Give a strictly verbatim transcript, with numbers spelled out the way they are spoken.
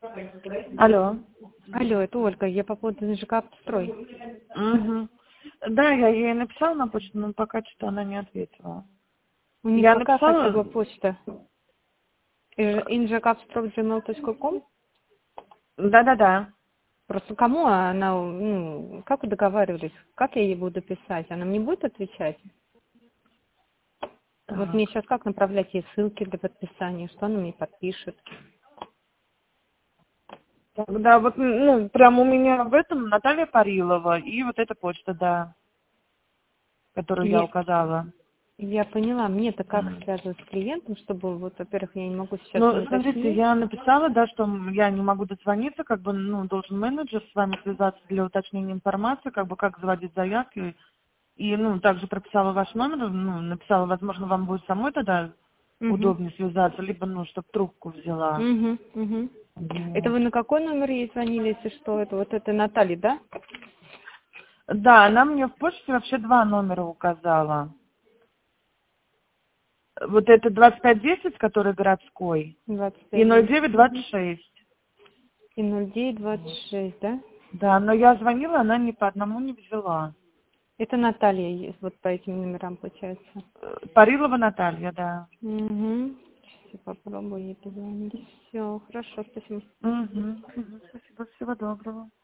Алло. Алло, это Ольга, я по поводу ЖК «Автострой». Угу. Да, я ей написала на почту, но пока что она не ответила. У них Я какая хотя бы написала... почта? инжекапстрой джимейл точка ком? Да-да-да. Просто кому она, ну, как вы договаривались? Как я ей буду писать? Она мне будет отвечать? Вот мне Так. сейчас как направлять ей ссылки для подписания? Что она мне подпишет? Да, вот, ну, прям у меня в этом Наталья Парилова и вот эта почта, да, которую я Не, указала. я поняла. Мне-то как Мгм. связывать с клиентом, чтобы, вот, во-первых, я не могу сейчас не Ну, смотрите, уточнить. я написала, да, что я не могу дозвониться, как бы, ну, должен менеджер с вами связаться для уточнения информации, как бы, как заводить заявки. И, ну, также прописала ваш номер, ну, написала, возможно, вам будет самой тогда Угу. удобнее связаться, либо, ну, чтобы трубку взяла. Угу, угу. Это Вот. вы на какой номер ей звонили, если что? Это вот это Наталья, да? Да, она мне в почте вообще два номера указала. Вот это двадцать пять десять, который городской, двадцать и пять ноль десять. девять Угу. двадцать шесть. И ноль девять двадцать шесть, да? Да, но я звонила, она ни по одному не взяла. Это Наталья есть, вот по этим номерам получается. Э, Парилова Наталья, да. Угу. Сейчас я попробую ей позвонить. Все, хорошо, спасибо. Угу. Спасибо, всего доброго.